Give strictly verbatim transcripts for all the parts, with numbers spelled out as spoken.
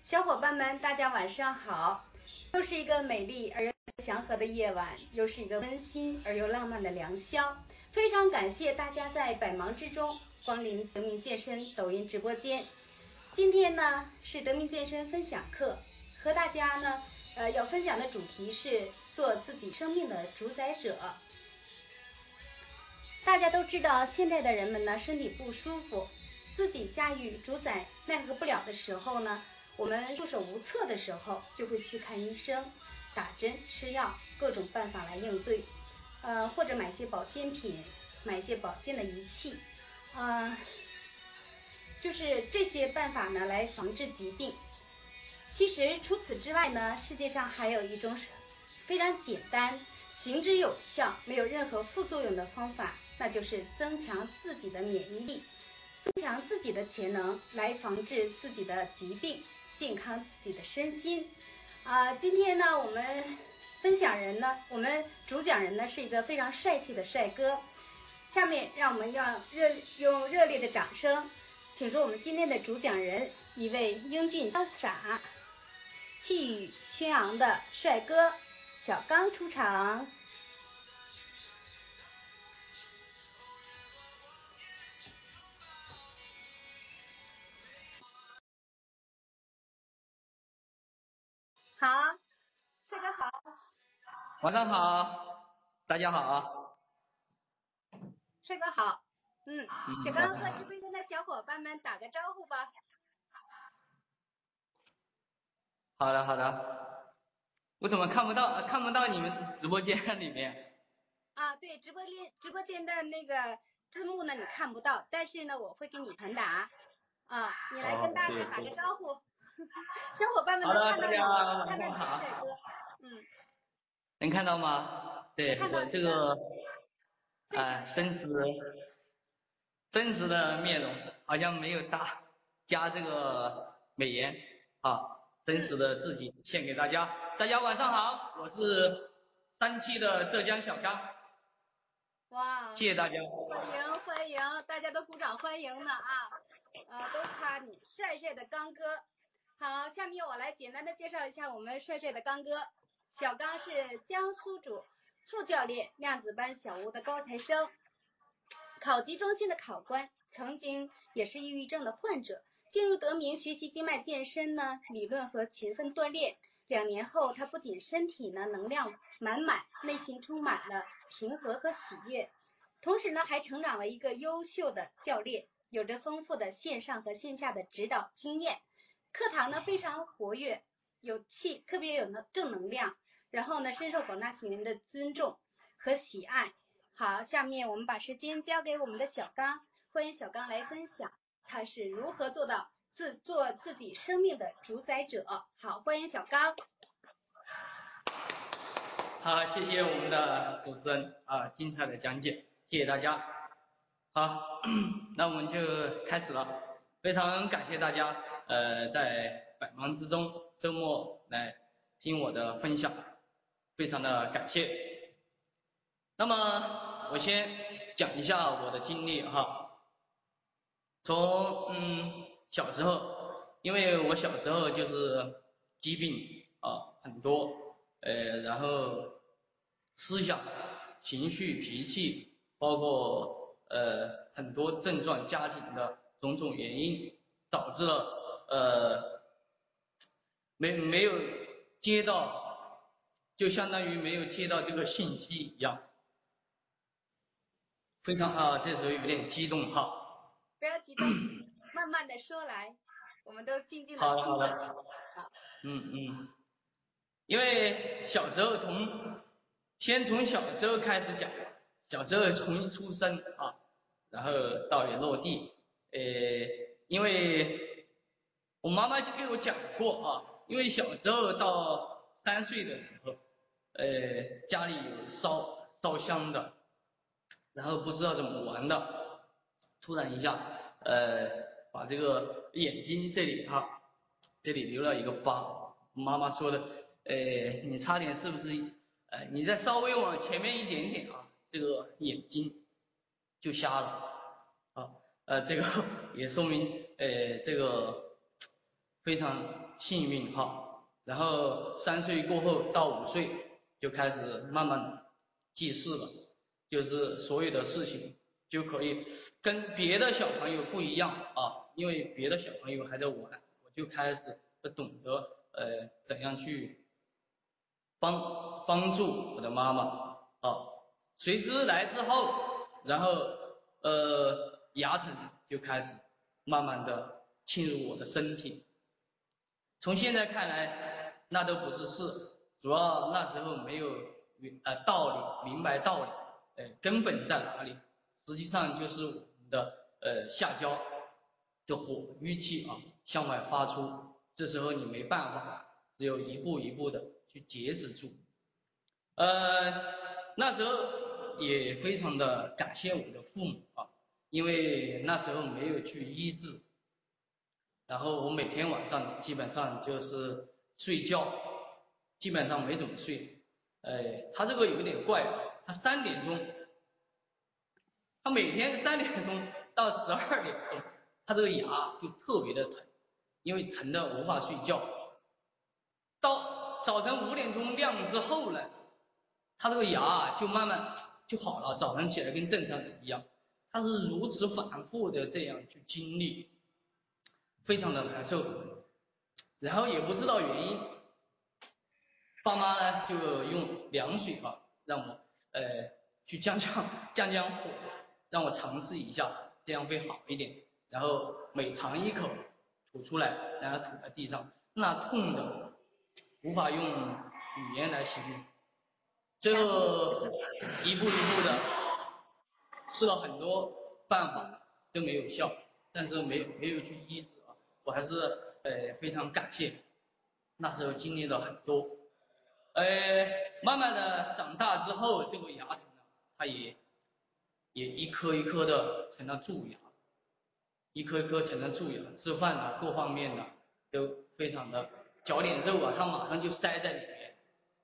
小伙伴们，大家晚上好！又是一个美丽而又祥和的夜晚，又是一个温馨而又浪漫的良宵。非常感谢大家在百忙之中光临德明健身抖音直播间。今天呢是德明健身分享课，和大家呢呃要分享的主题是做自己生命的主宰者。大家都知道，现在的人们呢身体不舒服，自己驾驭主宰奈何不了的时候呢，我们束手无策的时候，就会去看医生，打针吃药，各种办法来应对，呃，或者买些保健品，买些保健的仪器，呃，就是这些办法呢来防治疾病。其实除此之外呢，世界上还有一种非常简单、行之有效、没有任何副作用的方法，那就是增强自己的免疫力，增强自己的潜能，来防治自己的疾病，健康自己的身心。啊、呃，今天呢，我们分享人呢，我们主讲人呢是一个非常帅气的帅哥。下面让我们要热用热烈的掌声，请出我们今天的主讲人，一位英俊潇洒、气宇轩昂的帅哥小刚出场。好，帅哥好。 晚上好，大家好。 帅哥好。嗯，小刚和直播间的小伙伴们打个招呼吧。 好的好的。我怎么看不到看不到你们直播间里面？ 啊，对，直播间直播间的那个字幕呢你看不到，但是呢我会给你传达。啊，你来跟大家打个招呼。小伙伴们能看到你，看到你的帅哥。嗯。 能看到吗？对，我这个啊、呃、真实真实的面容，好像没有搭加这个美颜啊，真实的自己献给大家。嗯、大家晚上好，我是三期的浙江小刚。 哇， 谢谢大家， 欢迎欢迎，大家都鼓掌欢迎呢啊，呃，都夸你帅帅的刚哥。好，下面我来简单的介绍一下我们帅帅的刚哥。小刚是江苏主副教练，量子班小屋的高材生，考级中心的考官，曾经也是抑郁症的患者。进入德明学习经脉健身呢，理论和勤奋锻炼。两年后，他不仅身体呢能量满满，内心充满了平和和喜悦，同时呢还成长为一个优秀的教练，有着丰富的线上和线下的指导经验。课堂呢非常活跃，有气，特别有能正能量，然后呢深受广大学员的尊重和喜爱。好，下面我们把时间交给我们的小刚，欢迎小刚来分享他是如何做到自做自己生命的主宰者。好，欢迎小刚。 好，谢谢我们的主持人啊，精彩的讲解，谢谢大家。好，那我们就开始了。非常感谢大家呃在百忙之中周末来听我的分享，非常的感谢。那么我先讲一下我的经历哈。从嗯小时候，因为我小时候就是疾病啊很多，呃然后思想、情绪、脾气，包括呃很多症状，家庭的种种原因，导致了呃没没有接到，就相当于没有接到这个信息一样。非常啊，这时候有点激动哈。 不要激动，慢慢的说来，我们都静静的听。 好的好的。 好。 嗯嗯。因为小时候从先从小时候开始讲，小时候从一出生啊，然后到也落地，呃，因为我妈妈就给我讲过啊，因为小时候到三岁的时候，呃，家里有烧烧香的，然后不知道怎么玩的，突然一下，呃，把这个眼睛这里哈，这里留了一个疤，妈妈说的。呃，你差点是不是？呃，你再稍微往前面一点点啊，这个眼睛就瞎了啊。呃，这个也说明呃，这个非常幸运哈。然后三岁过后到五岁就开始慢慢记事了，就是所有的事情就可以跟别的小朋友不一样啊，因为别的小朋友还在玩，我就开始懂得呃怎样去帮帮助我的妈妈啊。随之来之后，然后呃牙疼就开始慢慢的侵入我的身体。从现在看来，那都不是事，主要那时候没有呃道理，明白道理，呃根本在哪里？实际上就是我们的呃下焦的火郁气啊向外发出，这时候你没办法，只有一步一步的去节制住。呃，那时候也非常的感谢我的父母啊，因为那时候没有去医治。然后我每天晚上基本上就是睡觉，基本上没怎么睡。呃，他这个有点怪，他三点钟，他每天三点钟到十二点钟，他这个牙就特别的疼，因为疼的无法睡觉。到早晨五点钟亮之后呢，他这个牙就慢慢就好了，早上起来跟正常人一样。他是如此反复的这样去经历。非常的难受，然后也不知道原因，爸妈呢就用凉水吧，让我呃去降降降降火，让我尝试一下，这样会好一点。然后每尝一口吐出来，然后吐在地上，那痛的无法用语言来形容。最后一步一步的试了很多办法都没有效，但是没有没有去医治。我还是呃非常感谢，那时候经历了很多，呃，慢慢的长大之后，这个牙疼呢，它也也一颗一颗的成了蛀牙，一颗一颗成了蛀牙，吃饭啊各方面的都非常的，嚼点肉啊，它马上就塞在里面，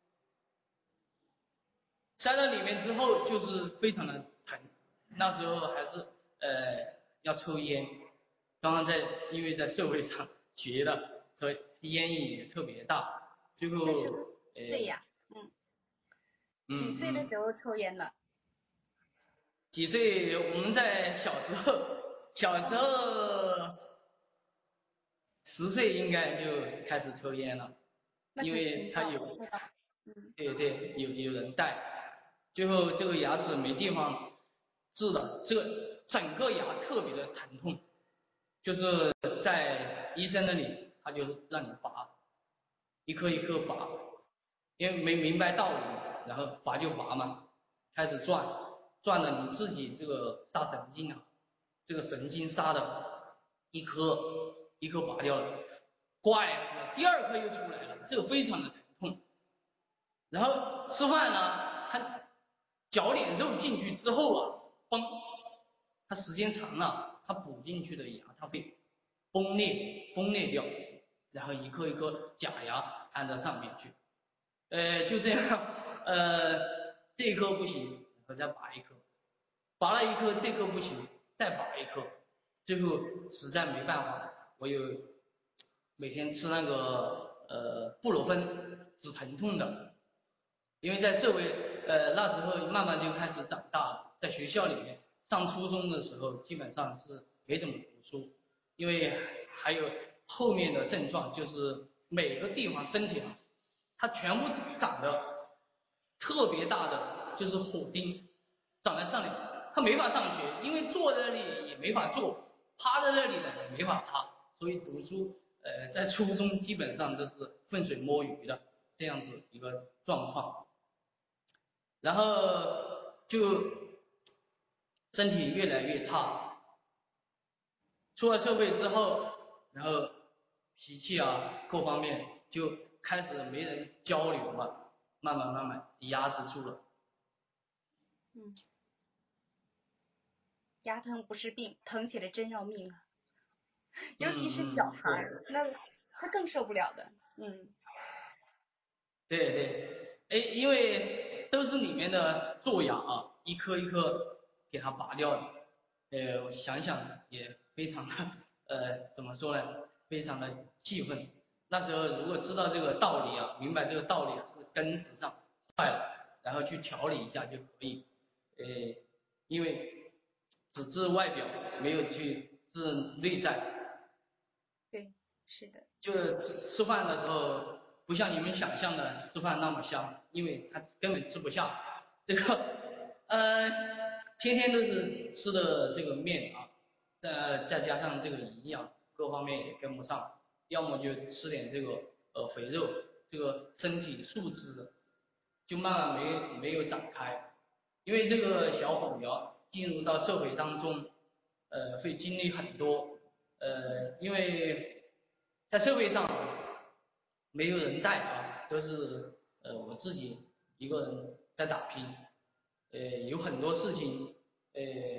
塞在里面之后就是非常的疼，那时候还是呃要抽烟。刚刚在因为在社会上学的，和烟瘾也特别大，最后对呀，嗯， 嗯几岁的时候抽烟的？ 几岁？我们在小时候，小时候十岁应该就开始抽烟了，因为他有， 嗯， 对对，有有人带，最后这个牙齿没地方治了，这个整个牙特别的疼痛。就是在医生那里，他就是让你拔，一颗一颗拔，因为没明白道理，然后拔就拔嘛，开始转，转的你自己这个杀神经啊，这个神经杀的，一颗一颗拔掉了，怪死了，第二颗又出来了，这个非常的疼痛。然后吃饭呢，他嚼点肉进去之后啊，嘣，它时间长了。它补进去的牙，它会崩裂崩裂掉，然后一颗一颗假牙安到上面去，呃，就这样，呃，这一颗不行，然后再拔一颗，拔了一颗，这颗不行，再拔一颗，最后实在没办法，我有每天吃那个呃布洛芬止疼痛的，因为在社会呃那时候慢慢就开始长大了，在学校里面。上初中的时候，基本上是没怎么读书，因为还有后面的症状，就是每个地方身体啊，它全部长得特别大的，就是火钉长在上面，他没法上学，因为坐在那里也没法坐，趴在那里呢也没法趴，所以读书呃在初中基本上都是浑水摸鱼的这样子一个状况，然后就。身体越来越差，出了社会之后，然后脾气啊各方面就开始没人交流嘛，慢慢慢慢压制住了。 嗯，牙疼不是病，疼起来真要命啊！尤其是小孩儿，那他更受不了的。嗯， 对对，哎，因为都是里面的蛀牙啊，一颗一颗给它拔掉的。呃，我想想也非常的呃，怎么说呢？非常的气愤。 那时候如果知道这个道理啊，明白这个道理是根子上坏了，然后去调理一下就可以。呃，因为只治外表，没有去治内在。 对，是的。 就是吃吃饭的时候，不像你们想象的吃饭那么香，因为他根本吃不下。这个，呃，天天都是吃的这个面啊，再再加上这个营养各方面也跟不上，要么就吃点这个呃肥肉，这个身体素质就慢慢没没有展开。因为这个小火苗进入到社会当中，呃，会经历很多，呃，因为在社会上没有人带啊，都是呃我自己一个人在打拼，呃，有很多事情，呃，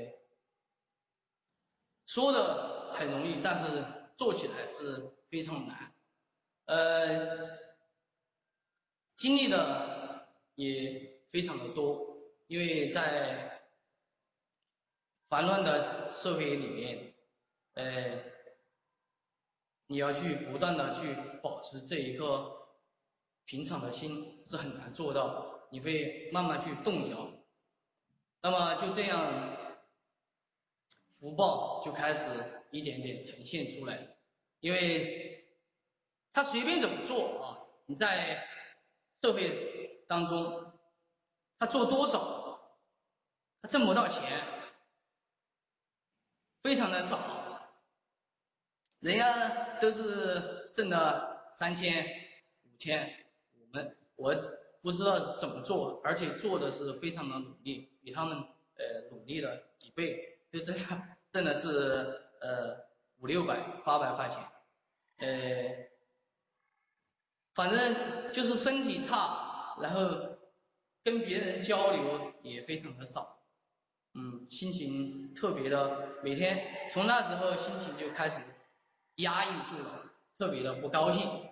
说的很容易，但是做起来是非常难，呃，经历的也非常的多，因为在繁乱的社会里面，呃，你要去不断的去保持这一个平常的心是很难做到，你会慢慢去动摇。那么就这样，福报就开始一点点呈现出来，因为他随便怎么做啊，你在社会当中，他做多少，他挣不到钱，非常的少，人家都是挣了三千、五千，我们我不知道怎么做，而且做的是非常的努力，比他们呃努力了几倍，就真的挣的是呃五六百、八百块钱，呃，反正就是身体差，然后跟别人交流也非常的少。嗯，心情特别的，每天从那时候心情就开始压抑住了，特别的不高兴。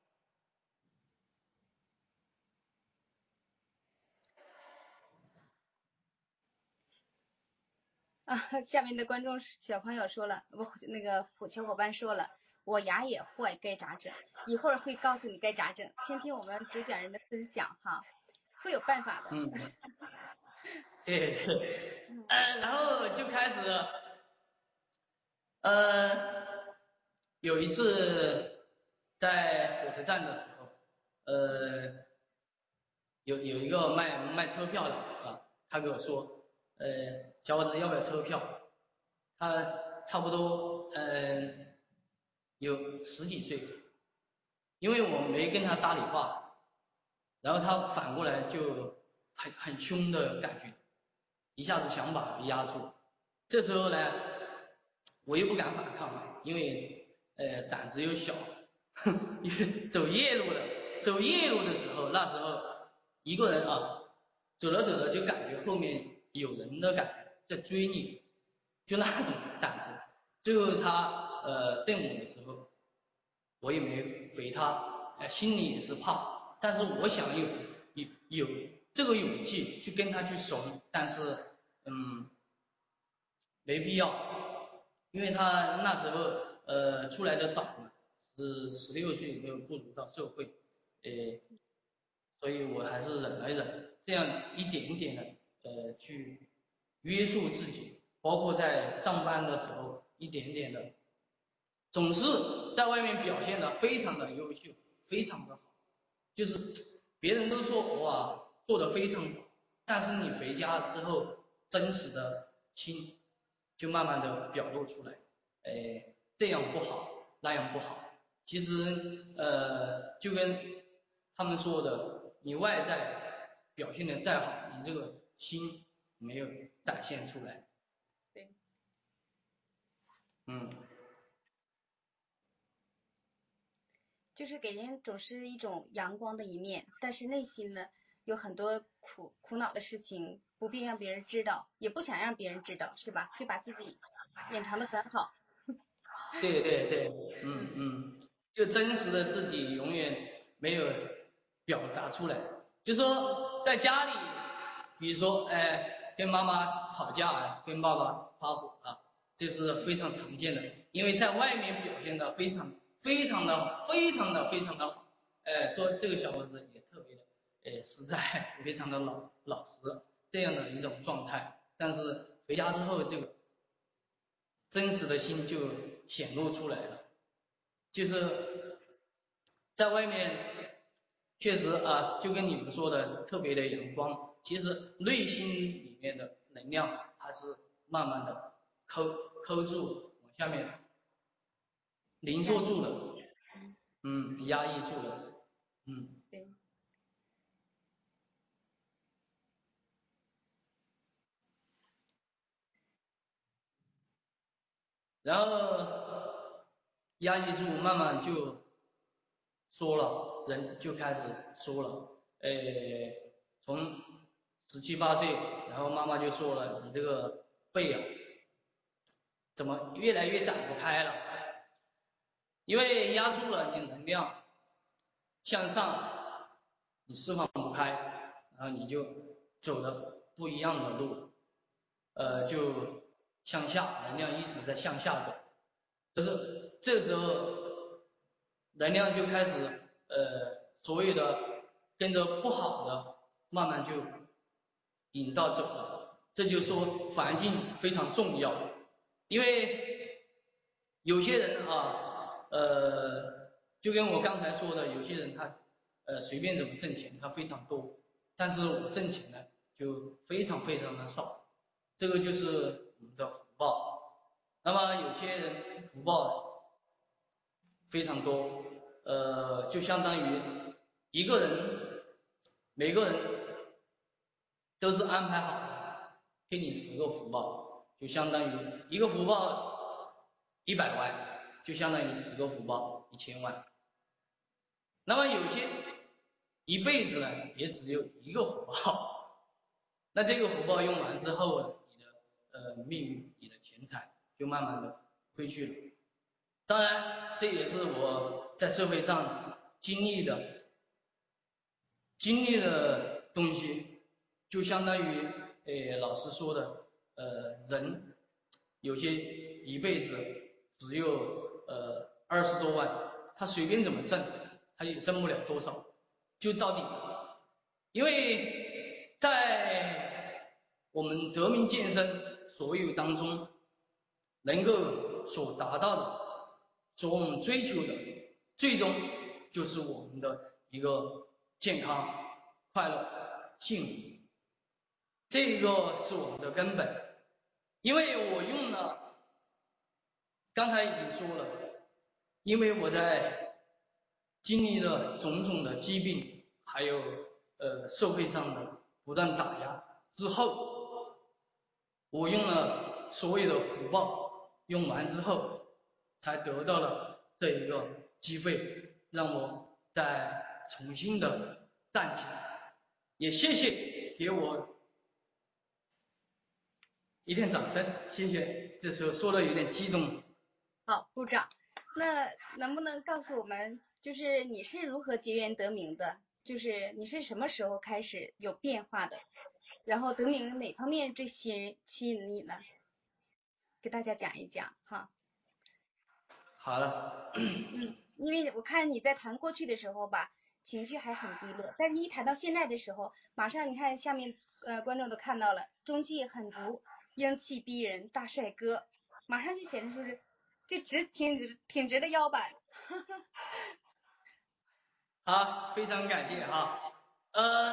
啊，下面的观众小朋友说了，我那个小伙伴说了，我牙也坏，该咋整？一会儿会告诉你该咋整，先听我们主讲人的分享哈，会有办法的。 嗯，对对，呃，然后就开始，呃，有一次在火车站的时候，呃，有有一个卖卖车票的啊，他给我说，呃，小伙子要不要车票？他差不多嗯有十几岁，因为我没跟他搭理话，然后他反过来就很很凶的感觉，一下子想把我压住。这时候呢，我又不敢反抗，因为呃胆子又小，因为走夜路的，走夜路的时候，那时候一个人啊，走着走着就感觉后面有人的感觉在追你，就那种胆子。最后他呃瞪我的时候，我也没回他，呃心里也是怕，但是我想有有有这个勇气去跟他去怂，但是嗯没必要，因为他那时候呃出来的早嘛，是十六岁没有步入到社会，呃，所以我还是忍了忍，这样一点一点的呃去约束自己，包括在上班的时候一点点的。总是在外面表现的非常的优秀，非常的好，就是别人都说哇做的非常好，但是你回家之后真实的心就慢慢的表露出来，哎，这样不好，那样不好。其实呃就跟他们说的，你外在表现的再好，你这个心没有展现出来。 对。 嗯。 就是给人总是一种阳光的一面，但是内心呢有很多苦苦恼的事情，不必让别人知道，也不想让别人知道，是吧？就把自己掩藏的很好。 对对对，嗯嗯，就真实的自己永远没有表达出来。就说在家里，比如说，哎，跟妈妈吵架，跟爸爸发火啊，这是非常常见的。因为在外面表现的非常非常的非常的非常的好，哎，说这个小伙子也特别的，哎，实在，非常的老老实这样的一种状态。但是回家之后，这个真实的心就显露出来了，就是在外面确实啊，就跟你们说的特别的阳光，其实内心里面的能量它是慢慢的抠抠住往下面凝缩住的，嗯，压抑住了，嗯， 对。 然后压抑住，慢慢就说了，人就开始说了，诶，从十七八岁，然后妈妈就说了，你这个背啊，怎么越来越展不开了？因为压住了你能量向上，你释放不开，然后你就走了不一样的路，呃，就向下，能量一直在向下走。就是这时候能量就开始呃所有的跟着不好的慢慢就引导走了。这就说环境非常重要，因为有些人啊，呃，就跟我刚才说的，有些人他呃随便怎么挣钱，他非常多，但是我挣钱呢就非常非常的少，这个就是我们的福报。那么有些人福报非常多，呃，就相当于一个人，每个人都是安排好的，给你十个福报，就相当于一个福报一百万，就相当于十个福报一千万。那么有些一辈子呢，也只有一个福报，那这个福报用完之后呢，你的呃命运、你的钱财就慢慢的亏去了。当然，这也是我在社会上经历的经历的东西，就相当于诶老师说的，呃人有些一辈子只有呃二十多万，他随便怎么挣，他也挣不了多少，就到底了。因为在我们德明健身所有当中，能够所达到的，所我们追求的，最终就是我们的一个健康、快乐、幸福，这个是我们的根本。因为我用了，刚才已经说了，因为我在经历了种种的疾病，还有呃社会上的不断打压之后，我用了所有的福报，用完之后，才得到了这一个机会，让我再重新的站起来。也谢谢给我一片掌声，谢谢。这时候说的有点激动。 好，鼓掌。那能不能告诉我们，就是你是如何结缘德明的？就是你是什么时候开始有变化的？然后德明哪方面最吸引吸引你呢？给大家讲一讲哈。 好了。 嗯，因为我看你在谈过去的时候吧，情绪还很低落，但是一谈到现在的时候，马上你看下面呃观众都看到了，中气很足，英气逼人，大帅哥，马上就显示出是就直挺直挺直的腰板。 好，非常感谢哈。呃，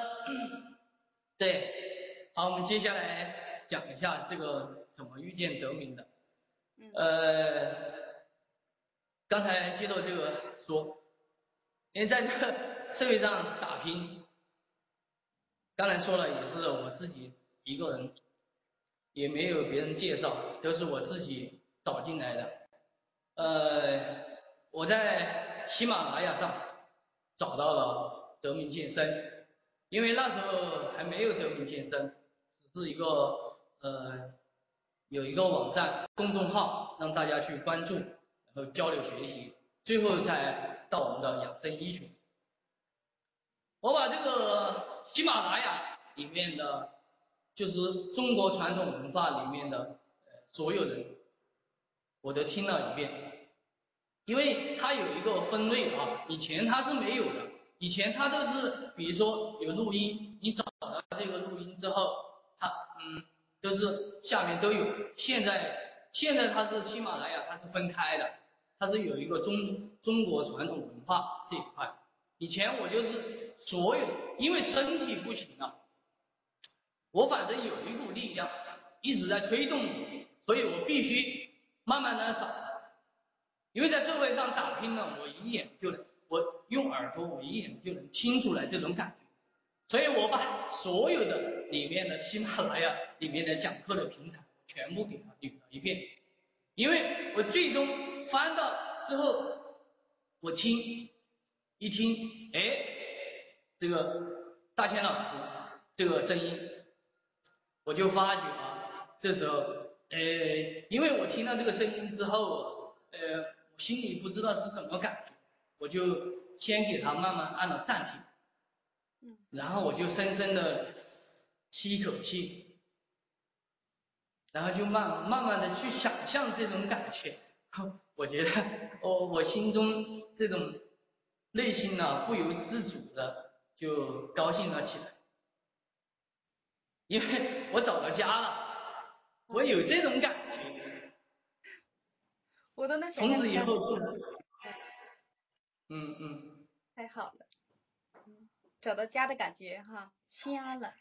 对，好，我们接下来讲一下这个怎么遇见德明的。 嗯。 呃，刚才接到这个说，因为在这个社会上打拼，刚才说了也是我自己一个人，也没有别人介绍，都是我自己找进来的。呃，我在喜马拉雅上找到了德明健身，因为那时候还没有德明健身，只是一个呃有一个网站公众号让大家去关注，然后交流学习，最后才到我们的养生医学。我把这个喜马拉雅里面的，就是中国传统文化里面的呃所有人，我都听了一遍。 因为它有一个分类啊，以前它是没有的，以前它都是比如说有录音，你找到这个录音之后，它嗯都是下面都有。现在现在它是喜马拉雅，它是分开的，它是有一个中中国传统文化这一块。以前我就是所有，因为身体不行了，我反正有一股力量一直在推动我，所以我必须慢慢的找。因为在社会上打拼了，我一眼就能，我用耳朵我一眼就能听出来这种感觉，所以我把所有的里面的喜马拉雅里面的讲课的平台全部给它捋了一遍，因为我最终翻到之后，我听一听，哎，这个大千老师这个声音，我就发觉啊，这时候，呃，因为我听到这个声音之后，呃。我心里不知道是什么感觉，我就先给它慢慢按了暂停，然后我就深深的吸一口气，然后就慢慢慢的去想象这种感觉，我觉得我我心中这种内心呢不由自主的就高兴了起来，因为我找到家了，我有这种感觉， 我都能想象。 从此以后就。嗯嗯， 太好了，嗯，找到家的感觉哈，心安了。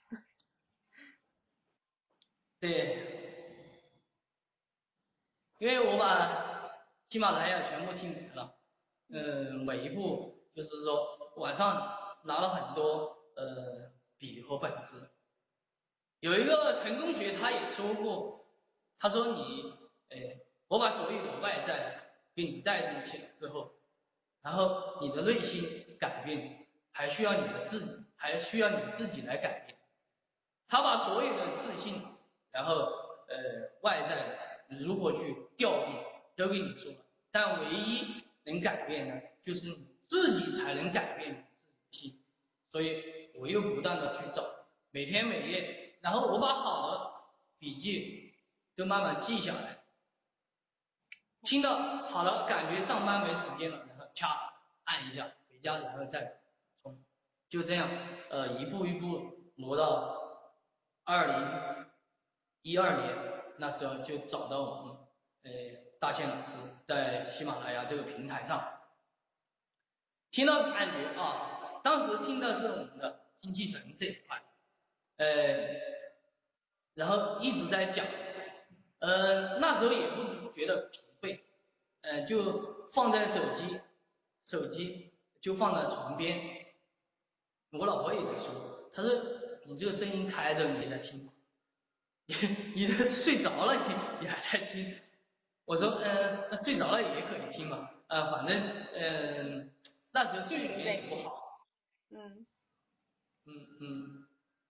对，因为我把喜马拉雅全部听完了，嗯，每一部就是说晚上拿了很多呃笔和本子。有一个成功学他也说过，他说你，哎，我把所有的外在给你带动起来之后。然后你的内心改变，还需要你的自己，还需要你自己来改变。他把所有的自信，然后呃外在如何去调动，都跟你说了。但唯一能改变的，就是你自己才能改变你自己。所以我又不断的去找，每天每夜，然后我把好的笔记都慢慢记下来。听到好了，感觉上班没时间了，然后掐按一下，回家然后再冲，就这样，呃，一步一步磨到二零一二年，那时候就找到我们，呃，大千老师在喜马拉雅这个平台上，听到感觉啊，当时听的是我们的精气神这一块，呃，然后一直在讲，呃，那时候也不觉得疲惫。呃，就放在手机，手机就放在床边。我老婆也在说，她说你这个声音开着你也在听，你你这睡着了你你还在听。我说，嗯、呃，睡着了也可以听嘛，呃，反正嗯、呃，那时候睡眠也不好。 嗯。 嗯嗯。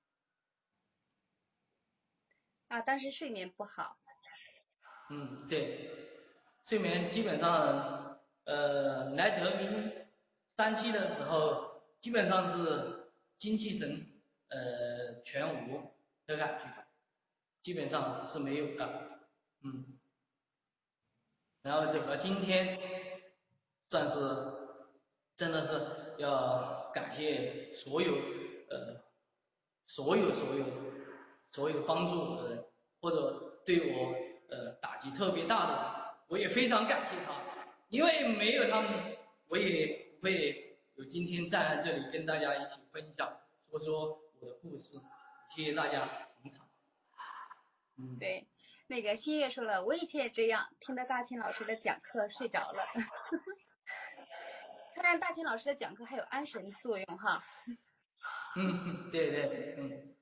啊，当时睡眠不好。 嗯，对，睡眠基本上，呃，来得名三期的时候，基本上是精气神呃全无的感觉，基本上是没有的，嗯，然后走到今天，算是真的是要感谢所有呃所有所有所有帮助我的人，或者对我呃打击特别大的人，我也非常感谢他，因为没有他们，我也不会有今天站在这里跟大家一起分享，说说我的故事，谢谢大家捧场。嗯， 对，那个新月说了，我以前也这样，听到大秦老师的讲课睡着了。看来大秦老师的讲课还有安神作用哈。 嗯，对对，嗯。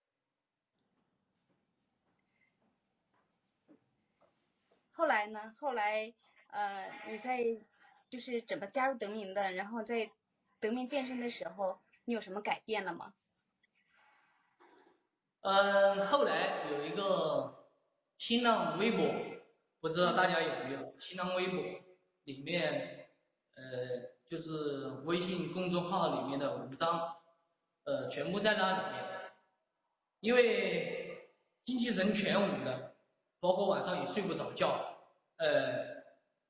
后来呢？后来呃，你在就是怎么加入德明的？然后在德明健身的时候，你有什么改变了吗？ 嗯，后来有一个新浪微博，不知道大家有没有？新浪微博里面，呃，就是微信公众号里面的文章，呃，全部在那里面。因为精气神全无的，包括晚上也睡不着觉，呃，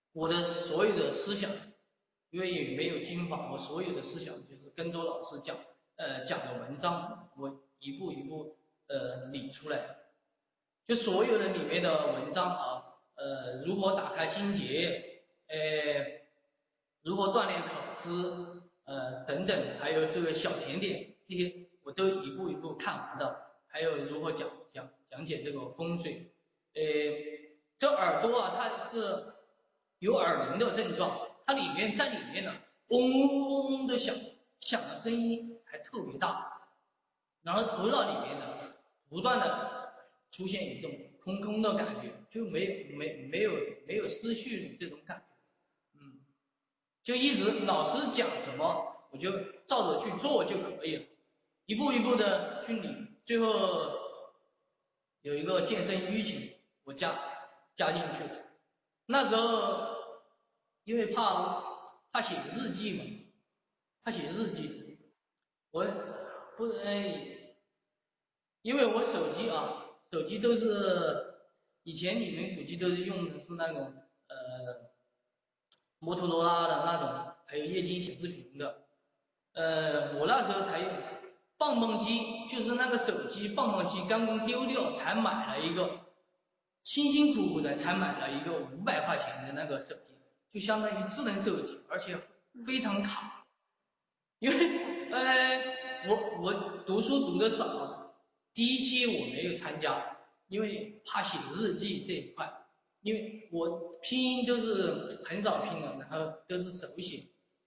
我的所有的思想，因为也没有经法，我所有的思想就是跟着老师讲，呃讲的文章，我一步一步呃理出来，就所有的里面的文章啊，呃如何打开心结，呃如何锻炼考知，呃等等，还有这个小甜点这些，我都一步一步看完的。还有如何讲讲讲解这个风水，呃，这耳朵啊，它是有耳鸣的症状，它里面在里面呢，嗡嗡嗡的响响的声音还特别大，然后头脑里面呢，不断的出现一种空空的感觉，就没有没没有没有思绪的这种感觉，嗯，就一直老师讲什么，我就照着去做就可以了，一步一步的去理。最后有一个健身淤情，我加加进去了。那时候因为怕怕写日记嘛，怕写日记，我不呃，因为我手机啊，手机都是以前你们估计都是用的是那种呃摩托罗拉的那种，还有液晶显示屏的，呃，我那时候才用。棒棒机，就是那个手机棒棒机刚刚丢掉，才买了一个，辛辛苦苦的才买了一个五百块钱的那个手机，就相当于智能手机，而且非常卡。因为呃，我我读书读的少，第一期我没有参加，因为怕写日记这一块，因为我拼音都是很少拼的，然后都是手写，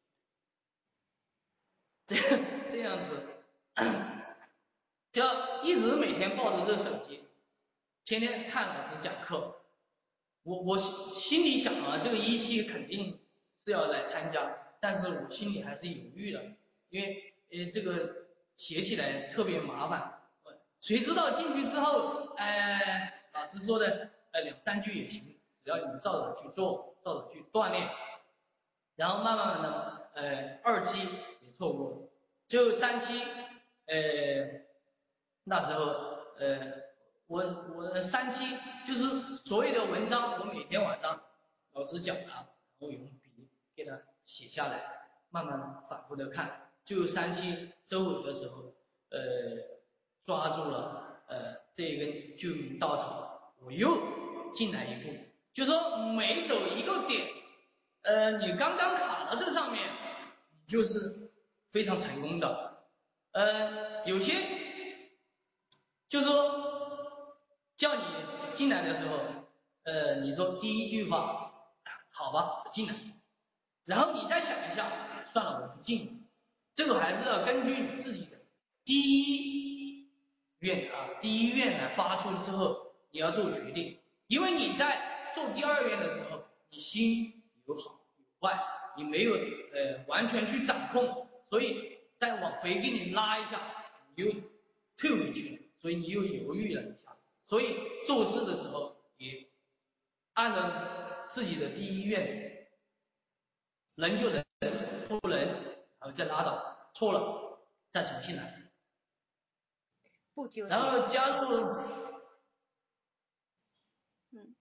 这这样子。就一直每天抱着这手机，天天看老师讲课。我我心里想啊，这个一期肯定是要来参加，但是我心里还是犹豫的，因为呃这个写起来特别麻烦。谁知道进去之后，呃老师说的呃两三句也行，只要你照着去做，照着去锻炼，然后慢慢的呃二期也错过了，最后三期呃。那时候，呃，我我三期就是所有的文章，我每天晚上老师讲了，然后用笔给它写下来，慢慢反复的看。最后三期收尾的时候，呃，抓住了呃这一根救命稻草，我又进来一步，就说每走一个点，呃，你刚刚卡到这上面，你就是非常成功的。呃，有些。就是说，叫你进来的时候，呃，你说第一句话，好吧，进来，然后你再想一下，算了，我不进，这个还是要根据你自己的第一愿啊，第一愿来发出之后，你要做决定，因为你在做第二愿的时候，你心有好有坏，你没有呃完全去掌控，所以再往回给你拉一下，你又退回去了。所以你又犹豫了一下，所以做事的时候也按照自己的第一愿，能就能，不能然后再拉倒，错了再重新来， 不纠结。 然后加入， 嗯，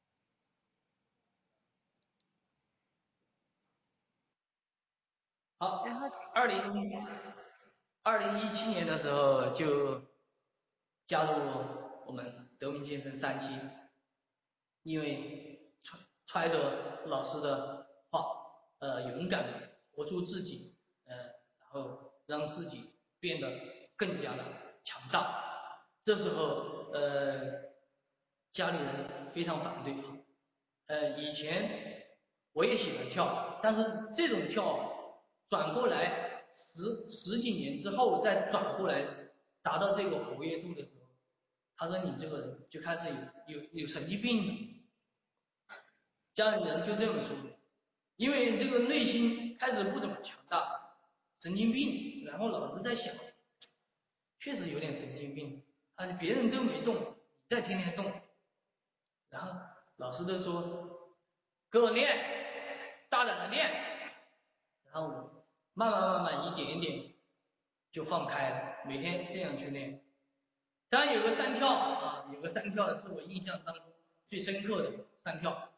好， 然后二零二零一七年的时候就加入我们德明健身三期，因为揣揣着老师的话，呃，勇敢的活出自己，呃，然后让自己变得更加的强大。这时候，呃，家里人非常反对啊，呃，以前我也喜欢跳，但是这种跳转过来十十几年之后再转过来达到这个活跃度的时候，他说你这个人就开始有有有神经病了。家里人就这么说，因为这个内心开始不怎么强大，神经病。然后老是在想，确实有点神经病啊，别人都没动，你再天天动。然后老师都说，给我练，大胆的练。然后我慢慢慢慢一点一点就放开了，每天这样去练。当然有个三跳啊，有个三跳是我印象当中最深刻的三跳。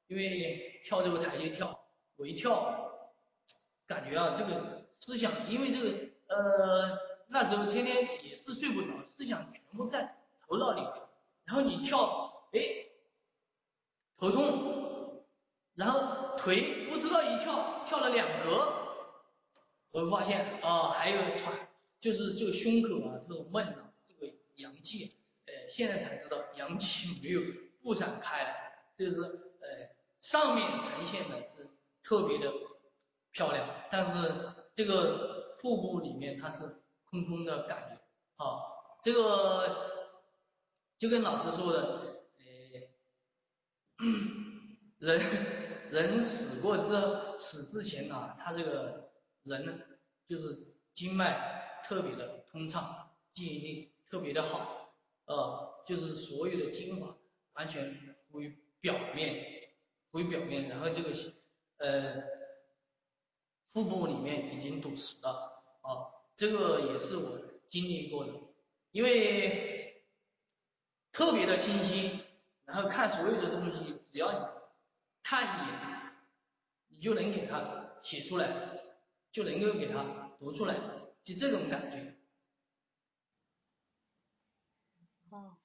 因为跳这个台阶跳，我一跳，感觉啊这个思想，因为这个呃那时候天天也是睡不着，思想全部在头脑里面，然后你跳，哎，头痛，然后腿不知道一跳跳了两格，我会发现啊还有喘，就是这个胸口啊特别闷啊，这个阳气，呃现在才知道阳气没有布散开来，就是呃上面呈现的是特别的漂亮，但是这个腹部里面它是空空的感觉啊，这个就跟老师说的，呃，人人死过之后，死之前啊，他这个人就是经脉特别的通畅，记忆力特别的好，呃，就是所有的精华完全浮于表面，浮于表面，然后这个呃腹部里面已经堵实了啊，这个也是我经历过的，因为特别的清晰，然后看所有的东西，只要你看一眼，你就能给它写出来，就能够给它读出来，就这种感觉。 哦，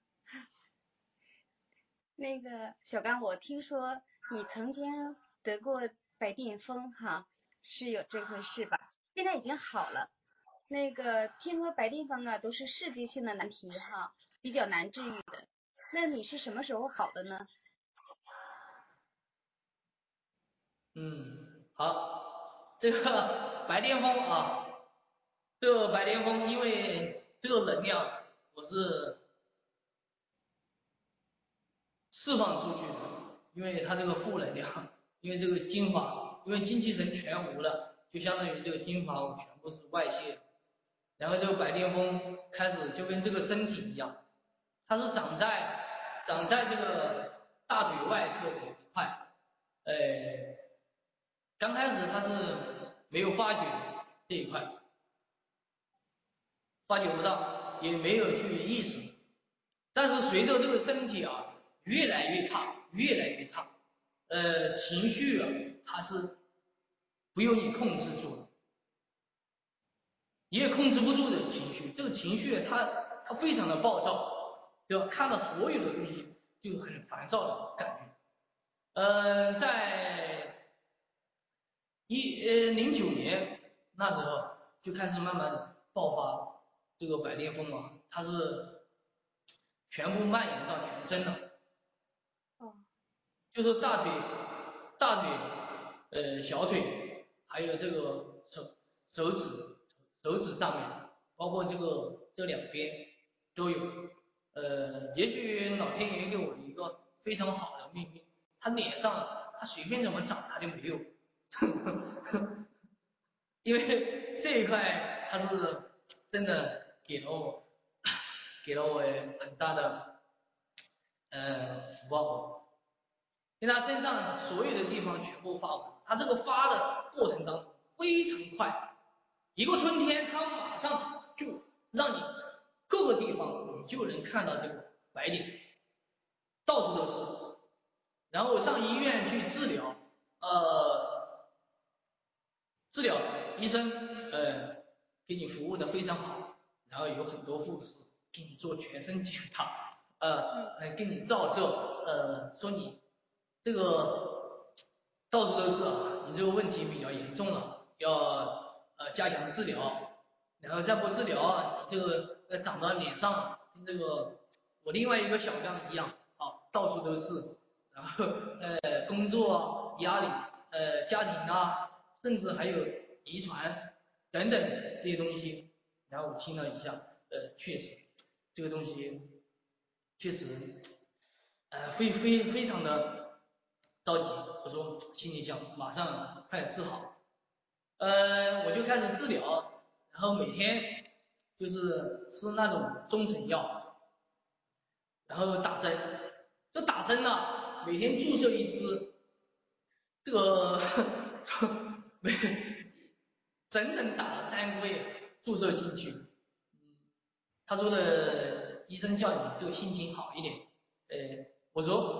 那个小刚，我听说你曾经得过白癜风哈，是有这回事吧？现在已经好了。那个听说白癜风啊都是世界性的难题哈，比较难治愈的。那你是什么时候好的呢？ 嗯，好，这个白癜风啊，这个白癜风，因为这个能量我是释放出去的，因为它这个负能量，因为这个精华，因为精气神全无了，就相当于这个精华我全部是外泄，然后这个白癜风开始就跟这个身体一样，它是长在长在这个大腿外侧的一块，呃，刚开始它是没有发觉这一块，发觉不到，也没有去意识，但是随着这个身体啊越来越差，越来越差，呃，情绪啊它是不由你控制住的，你也控制不住的情绪，这个情绪它它非常的暴躁，对吧？看到所有的东西就很烦躁的感觉。呃，在一呃零九年那时候就开始慢慢爆发这个白癜风啊，它是全部蔓延到全身的。 哦， 就是大腿、大腿、呃小腿，还有这个手手指、手指上面，包括这个这两边都有。呃，也许老天爷给我一个非常好的命运，他脸上他随便怎么长他就没有，因为这一块他是真的给了我，给了我很大的呃福报。因为他身上所有的地方全部发完，他这个发的过程当中非常快，一个春天他马上就让你各个地方你就能看到这个白点，到处都是。然后我上医院去治疗，呃，治疗医生呃给你服务的非常好，然后有很多护士给你做全身检查，呃，来给你照射，呃，说你这个到处都是啊，你这个问题比较严重了，要呃加强治疗，然后再不治疗啊，你这个呃长到脸上跟这个我另外一个小刚一样啊，到处都是，然后呃工作压力，呃家庭啊，甚至还有遗传等等这些东西，然后我听了一下，呃确实这个东西确实呃非非非常的着急，我说心里想马上快治好，呃我就开始治疗，然后每天就是吃那种中成药，然后打针，这打针呢每天注射一支，这个没整整打了三个月注射进去，嗯，他说的医生叫你这个心情好一点，呃，我说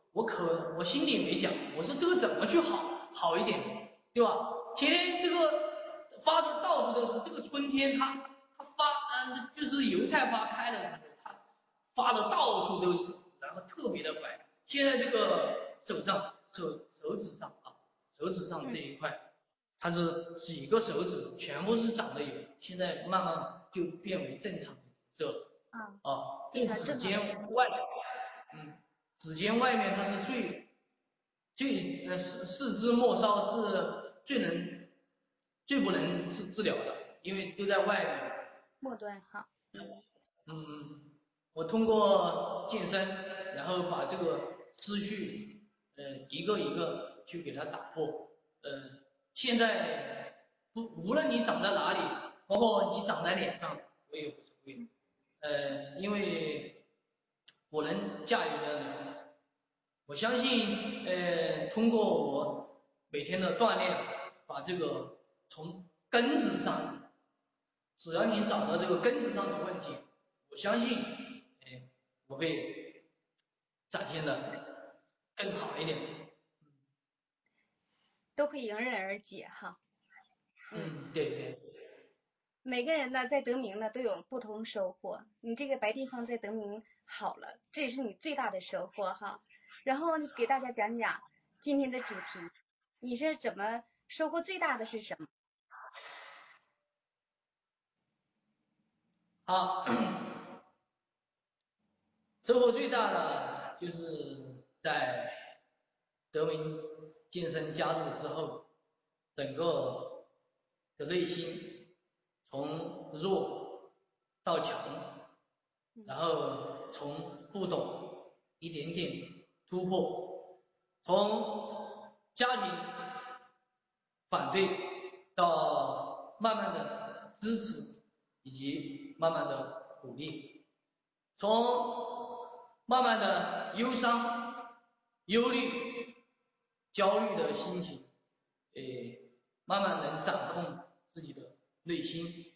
我可我心里没讲，我说这个怎么去好好一点，对吧？天天这个发的到处都是，这个春天它它发嗯就是油菜花开的时候，它发的到处都是，然后特别的白。现在这个手上手手指上啊，手指上这一块，它是几个手指全部是长的油，现在慢慢就变为正常的色了。 啊， 啊，这个指尖外，嗯，指尖外面它是最最呃四四肢末梢是最能最不能治治疗的，因为都在外面。 末端哈， 嗯，我通过健身，然后把这个思绪呃一个一个去给它打破。呃，现在不无论你长在哪里，包括你长在脸上，我也无所谓。呃，因为我能驾驭得了，我相信，呃，通过我每天的锻炼，把这个从根子上，只要你找到这个根子上的问题，我相信，哎，我会展现的更好一点。 都会迎刃而解哈。 嗯，对对。 每个人呢在得名呢都有不同收获，你这个白地方在得名好了，这也是你最大的收获哈。然后你给大家讲讲今天的主题，你是怎么收获最大的是什么？ 好，收获最大的就是在德明健身加入之后，整个的内心从弱到强，然后从不懂一点点突破，从家庭反对到慢慢的支持以及慢慢的鼓励，从慢慢的忧伤、忧虑、焦虑的心情，诶，慢慢能掌控自己的内心。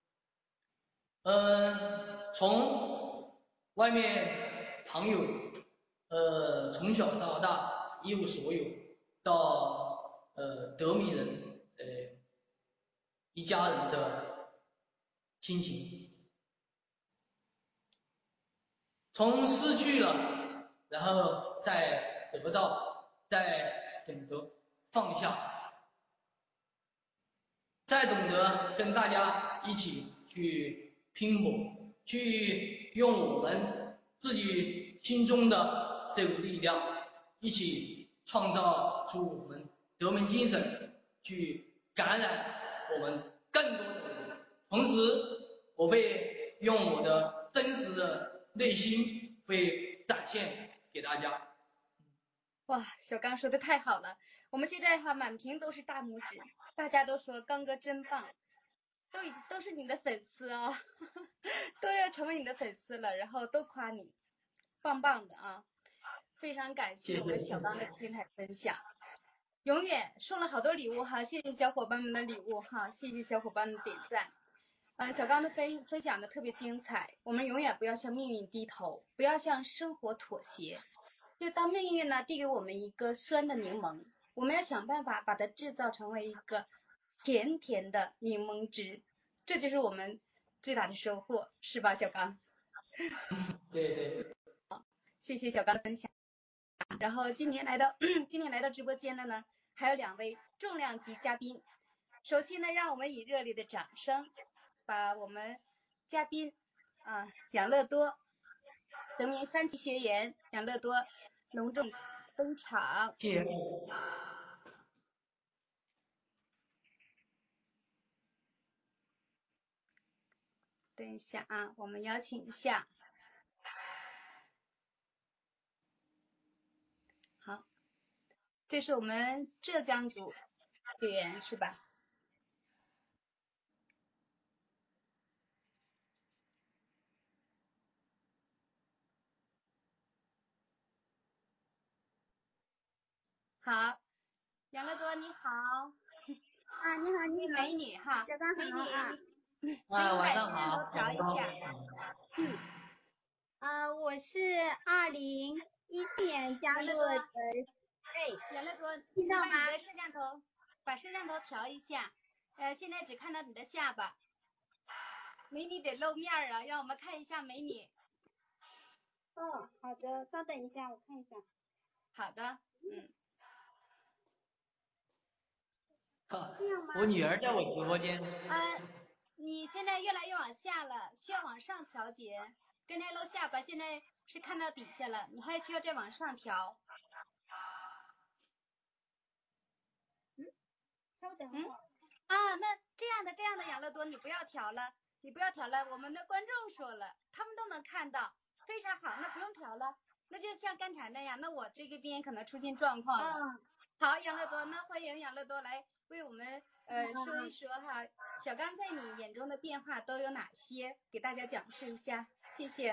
嗯，从外面朋友，呃，从小到大一无所有，到呃德米人，呃一家人的亲情，从失去了，然后再得到，再懂得放下，再懂得跟大家一起去拼搏，去用我们自己心中的这股力量，一起创造出我们德门精神，去感染我们更多的人。同时，我会用我的真实的内心会展现给大家。 哇，小刚说的太好了，我们现在哈满屏都是大拇指，大家都说刚哥真棒，都已都是你的粉丝啊、哦，都要成为你的粉丝了，然后都夸你，棒棒的啊！非常感谢我们小刚的精彩分享，永远送了好多礼物哈，谢谢小伙伴们的礼物哈，谢谢小伙伴的点赞。嗯，小刚的分分享的特别精彩，我们永远不要向命运低头，不要向生活妥协。就当命运呢递给我们一个酸的柠檬，我们要想办法把它制造成为一个甜甜的柠檬汁，这就是我们最大的收获，是吧，小刚？ 对对。 谢谢小刚的分享。然后今天来到今天来到直播间的呢，还有两位重量级嘉宾。首先呢，让我们以热烈的掌声，把我们嘉宾啊杨乐多，德明三级学员杨乐多隆重登场。 谢谢。 等一下啊，我们邀请一下。好，这是我们浙江组学员是吧？好，杨乐多你好。 啊，你好，你好， 美女哈， 小刚美女， 好啊。 你啊，晚声音把上好， 声音都调一下。 嗯，啊，我是二零一七年加入呃， 哎，杨乐多， 听到吗？ 你把你的摄像头，把摄像头调一下，呃，现在只看到你的下巴，美女得露面啊，让我们看一下美女。 哦，好的，稍等一下，我看一下。 好的，嗯。 好，我女儿在我直播间。 呃，你现在越来越往下了，需要往上调节。刚才露下巴，现在是看到底下了，你还需要再往上调。 嗯，稍等嗯。啊，那这样的这样的养乐多，你不要调了，你不要调了。我们的观众说了，他们都能看到，非常好，那不用调了。那就像刚才那样，那我这个边可能出现状况了。 嗯、 好，养乐多，那欢迎养乐多来为我们呃、嗯、说一说哈，小刚在你眼中的变化都有哪些，给大家讲述一下，谢谢。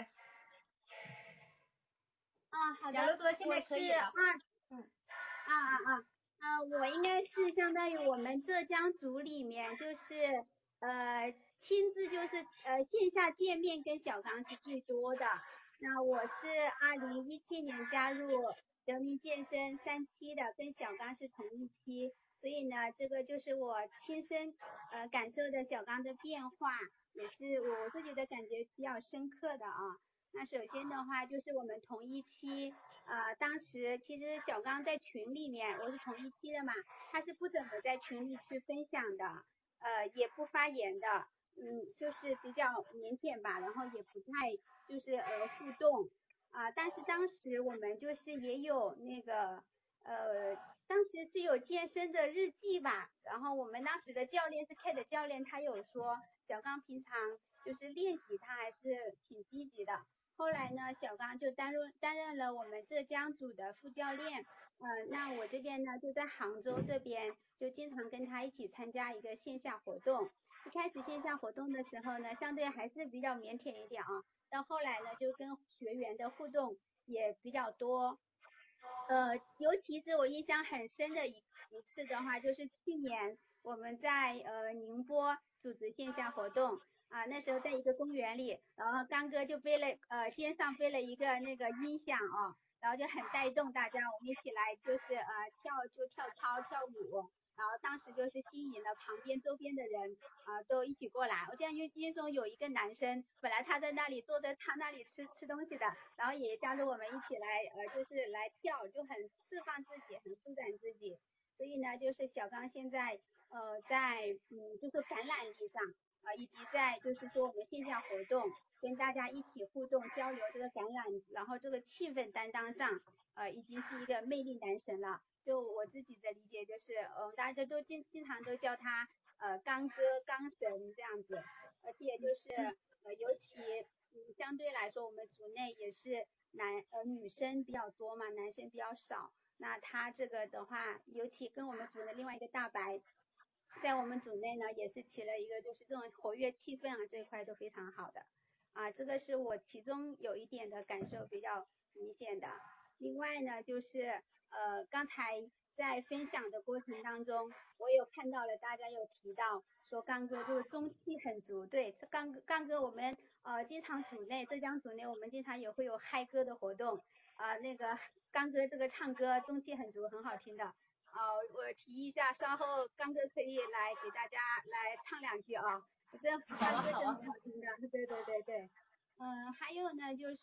啊，好的。 养乐多现在可以了。 嗯，啊啊啊，啊，我应该是相当于我们浙江组里面，就是呃亲自就是呃线下见面跟小刚是最多的。那我是二零一七年加入德明健身三期的，跟小刚是同一期，所以呢，这个就是我亲身呃感受的小刚的变化，也是我自己的感觉比较深刻的啊。那首先的话就是我们同一期，呃，当时其实小刚在群里面，我是同一期的嘛，他是不怎么在群里去分享的，呃，也不发言的，嗯，就是比较腼腆吧，然后也不太就是呃互动啊、呃，但是当时我们就是也有那个呃，当时是有健身的日记吧，然后我们当时的教练是 Kate 教练，他有说小刚平常就是练习他还是挺积极的。后来呢，小刚就担任担任了我们浙江组的副教练，呃，那我这边呢就在杭州这边，就经常跟他一起参加一个线下活动。一开始线下活动的时候呢，相对还是比较腼腆一点啊，到后来呢，就跟学员的互动也比较多。呃，尤其是我印象很深的一一次的话，就是去年我们在呃宁波组织线下活动。啊，那时候在一个公园里，然后刚哥就背了呃肩上背了一个那个音响哦，然后就很带动大家，我们一起来就是呃跳就跳操跳舞，然后当时就是吸引了旁边周边的人啊、呃、都一起过来。我记得因因中有一个男生，本来他在那里坐在他那里吃吃东西的，然后也加入我们一起来呃就是来跳，就很释放自己，很舒展自己。所以呢，就是小刚现在呃在嗯就是橄榄地上。呃，以及在就是说我们线下活动跟大家一起互动交流这个橄榄，然后这个气氛担当上，呃，已经是一个魅力男神了。就我自己的理解就是，呃，大家都经经常都叫他呃刚哥、刚神这样子，而且就是呃尤其嗯相对来说我们组内也是男呃女生比较多嘛，男生比较少。那他这个的话，尤其跟我们组的另外一个大白。在我们组内呢，也是起了一个就是这种活跃气氛啊这一块都非常好的啊，这个是我其中有一点的感受比较明显的。另外呢，就是呃刚才在分享的过程当中，我有看到了大家有提到说刚哥就是中气很足，对，这刚哥刚哥我们呃经常组内浙江组内我们经常也会有嗨歌的活动啊、呃，那个刚哥这个唱歌中气很足，很好听的。啊、呃，我提一下，稍后刚哥可以来给大家来唱两句啊，这刚哥真的很好听的，对对对对，嗯，还有呢就是，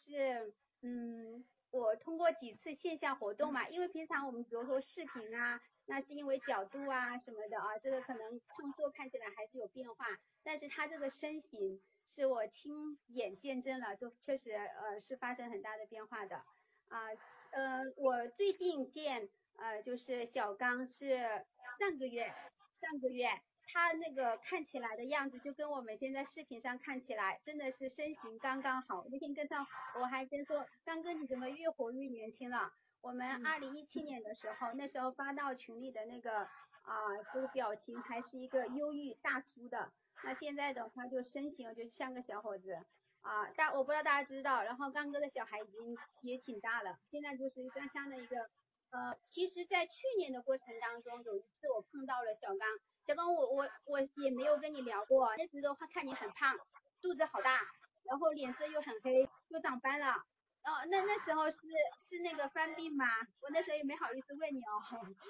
嗯，我通过几次线下活动嘛，因为平常我们比如说视频啊，那是因为角度啊什么的啊，这个可能动作看起来还是有变化，但是他这个身形是我亲眼见证了，就确实呃是发生很大的变化的啊，呃，我最近见。呃，就是小刚是上个月，上个月他那个看起来的样子，就跟我们现在视频上看起来，真的是身形刚刚好。那天跟上，我还跟说，刚哥你怎么越活越年轻了？我们二零一七年的时候，那时候发到群里的那个啊、呃，这个表情还是一个忧郁大叔的，那现在的话就身形就像个小伙子。啊，大我不知道大家知道，然后刚哥的小孩已经也挺大了，现在就是像像的一个。呃，其实，在去年的过程当中，有一次我碰到了小刚，小刚我我我也没有跟你聊过，那时的话看你很胖，肚子好大，然后脸色又很黑，又长斑了， 哦，那那时候是是那个犯病吗？我那时候也没好意思问你哦。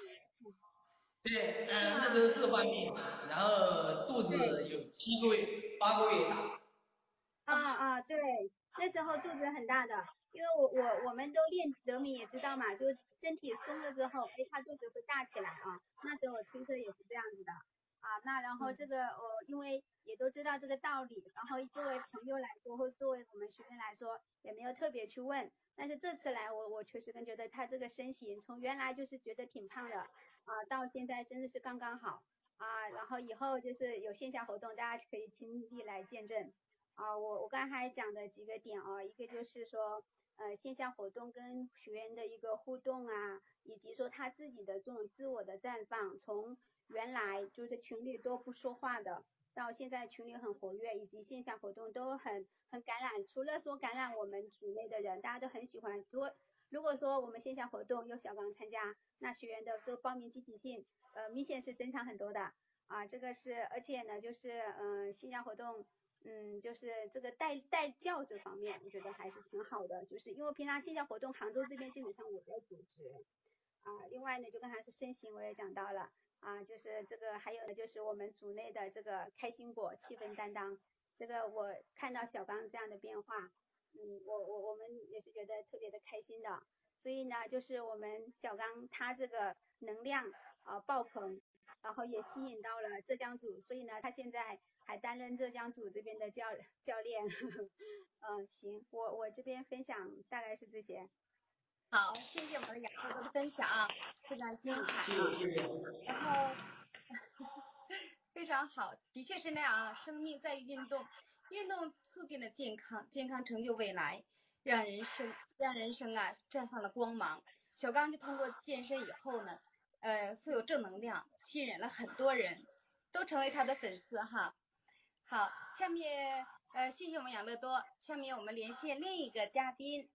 对，嗯，那时候是患病，然后肚子有七个月、八个月大。 啊啊，对，那时候肚子很大的，因为我我我们都练德米也知道嘛，就身体松了之后，哎，他肚子会大起来啊。那时候我推测也是这样子的啊。那然后这个我、呃、因为也都知道这个道理，然后作为朋友来说，或作为我们学员来说，也没有特别去问。但是这次来我我确实更觉得他这个身形，从原来就是觉得挺胖的啊，到现在真的是刚刚好啊。然后以后就是有线下活动，大家可以亲自来见证。啊，我我刚才讲的几个点啊，一个就是说，呃，线下活动跟学员的一个互动啊，以及说他自己的这种自我的绽放，从原来就是群里都不说话的，到现在群里很活跃，以及线下活动都很很感染。除了说感染我们组内的人，大家都很喜欢。如果如果说我们线下活动有小刚参加，那学员的这个报名积极性，呃，明显是增强很多的啊。这个是，而且呢，就是嗯、呃，线下活动。嗯，就是这个带带教这方面，我觉得还是挺好的。就是因为平常线下活动，杭州这边基本上我在组织啊。另外呢，就刚才是身形，我也讲到了啊，就是这个还有呢，就是我们组内的这个开心果气氛担当，这个我看到小刚这样的变化，嗯，我我我们也是觉得特别的开心的。所以呢，就是我们小刚他这个能量啊爆棚，然后也吸引到了浙江组，所以呢，他现在还担任浙江组这边的教教练。嗯，行，我我这边分享大概是这些。 好，谢谢我们的雅多多的分享啊，非常精彩啊。 谢谢。 然后非常好，的确是那样啊，生命在于运动，运动促进了健康，健康成就未来，让人生让人生啊绽放了光芒。小刚就通过健身以后呢，呃，富有正能量，吸引了很多人，都成为他的粉丝哈。好，下面呃，谢谢我们养乐多，下面我们连线另一个嘉宾。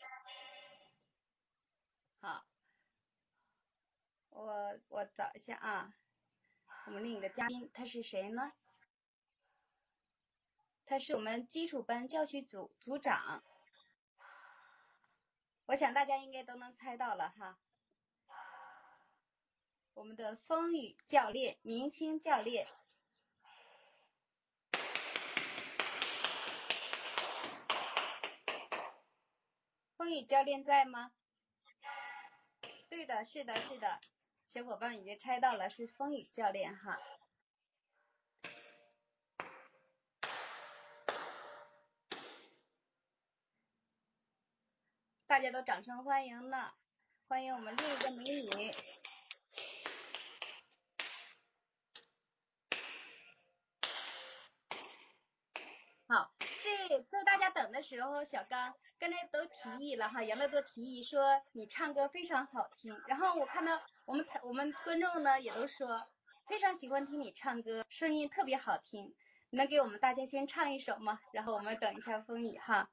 好，我我找一下啊，我们另一个嘉宾他是谁呢？他是我们基础班教学组组长，我想大家应该都能猜到了哈。我们的风雨教练，明星教练。风雨教练在吗？对的，是的，是的，小伙伴已经猜到了，是风雨教练哈。大家都掌声欢迎呢，欢迎我们另一个美女。好，这在大家等的时候，小刚刚才都提议了哈，杨乐多提议说你唱歌非常好听，然后我看到我们我们观众呢也都说非常喜欢听你唱歌，声音特别好听，你能给我们大家先唱一首吗？然后我们等一下风雨哈。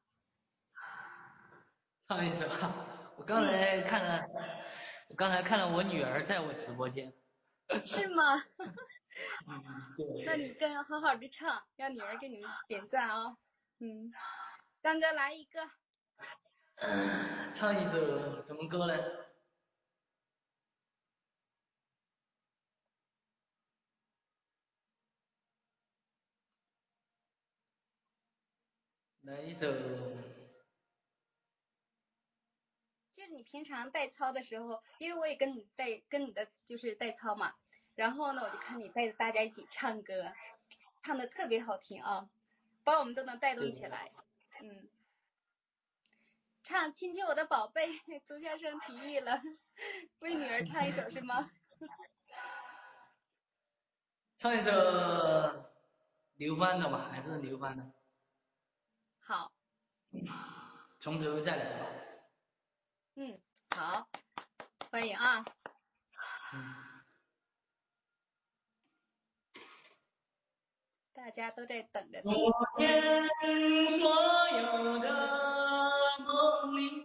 唱一首，我刚才看了，嗯、我刚才看了我女儿在我直播间。 是吗？ 嗯，对。 那你更要好好的唱，让女儿给你们点赞啊、哦。嗯，刚哥来一个。 嗯，唱一首什么歌呢？来一首。 就是你平常带操的时候，因为我也跟你带跟你的就是带操嘛，然后呢我就看你带着大家一起唱歌，唱的特别好听啊，把我们都能带动起来。嗯，唱亲亲我的宝贝，朱先生提议了，为女儿唱一首是吗？ 唱一首刘欢的吧，还是刘欢的？ 好。 从头再来吧。 嗯，好，欢迎啊。 嗯。 大家都在等着听。 昨天所有的梦里，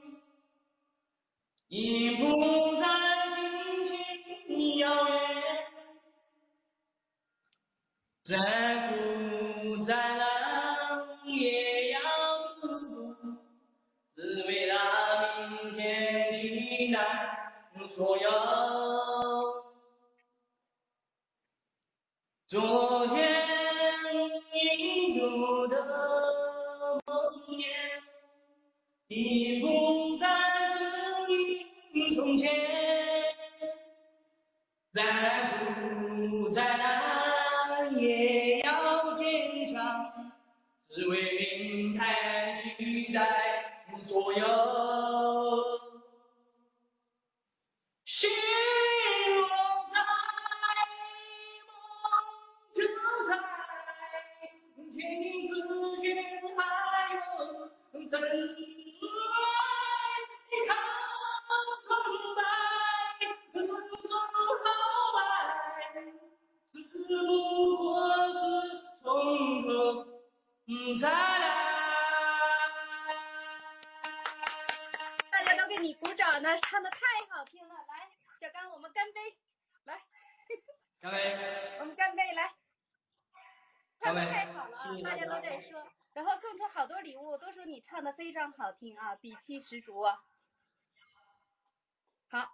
已不再紧紧遥远，再苦再难也要度过，只为了的梦魇，你不再是你从前，再苦再难也要坚强，只为平台取代所有。心若在，梦就在，天地之间还有真爱，你看崇拜，分手好爱，只不过是从头再来。 大家都给你鼓掌呢，唱的太好听了。来，小刚，我们干杯，来， 干杯！ 我们干杯，来，唱的太好了啊，大谢谢大家家都在说，然后送出好多礼物，都说你唱的非常好听啊，底气十足啊。好，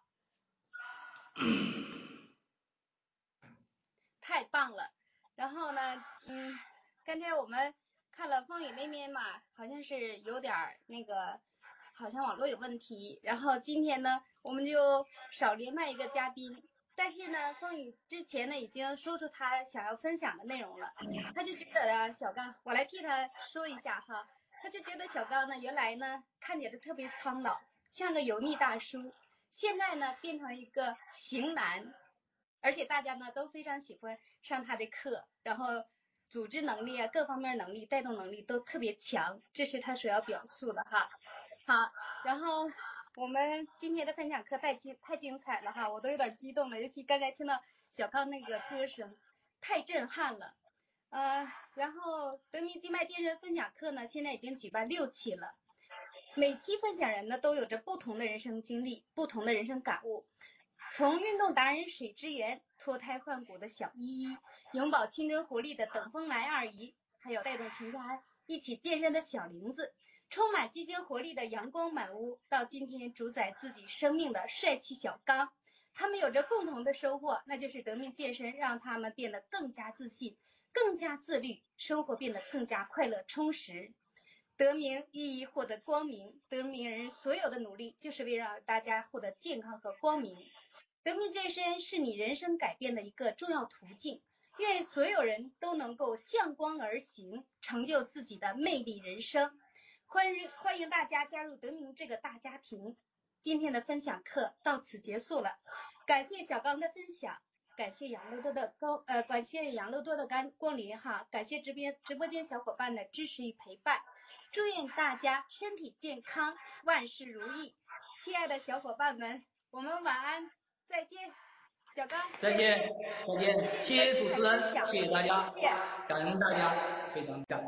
太棒了。然后呢，嗯，刚才我们看了风雨那边嘛，好像是有点儿那个，好像网络有问题。然后今天呢，我们就少连麦一个嘉宾。但是呢，风雨之前呢已经说出他想要分享的内容了，他就觉得啊，小刚，我来替他说一下哈，他就觉得小刚呢原来呢看起来特别苍老，像个油腻大叔，现在呢变成一个型男，而且大家呢都非常喜欢上他的课，然后组织能力啊各方面能力带动能力都特别强，这是他所要表述的哈。好，然后我们今天的分享课太精太精彩了哈，我都有点激动了，尤其刚才听到小刚那个歌声，太震撼了。呃，然后德明经脉电人分享课呢，现在已经举办六期了，每期分享人呢都有着不同的人生经历，不同的人生感悟。从运动达人水之源，脱胎换骨的小依依，永葆青春活力的等风来二姨，还有带动全家一起健身的小玲子，充满激情活力的阳光满屋，到今天主宰自己生命的帅气小刚，他们有着共同的收获，那就是德明健身让他们变得更加自信，更加自律，生活变得更加快乐充实。德明寓意获得光明，德明人所有的努力就是为了让大家获得健康和光明。德明健身是你人生改变的一个重要途径，愿所有人都能够向光而行，成就自己的魅力人生。欢迎欢迎大家加入德明这个大家庭。今天的分享课到此结束了，感谢小刚的分享，感谢杨乐多的高呃，感谢杨乐多的光光临哈，感谢直播直播间小伙伴的支持与陪伴，祝愿大家身体健康，万事如意。亲爱的小伙伴们，我们晚安，再见。小刚， 再见，再见，谢谢主持人，谢谢大家， 谢谢感恩大家，非常感恩。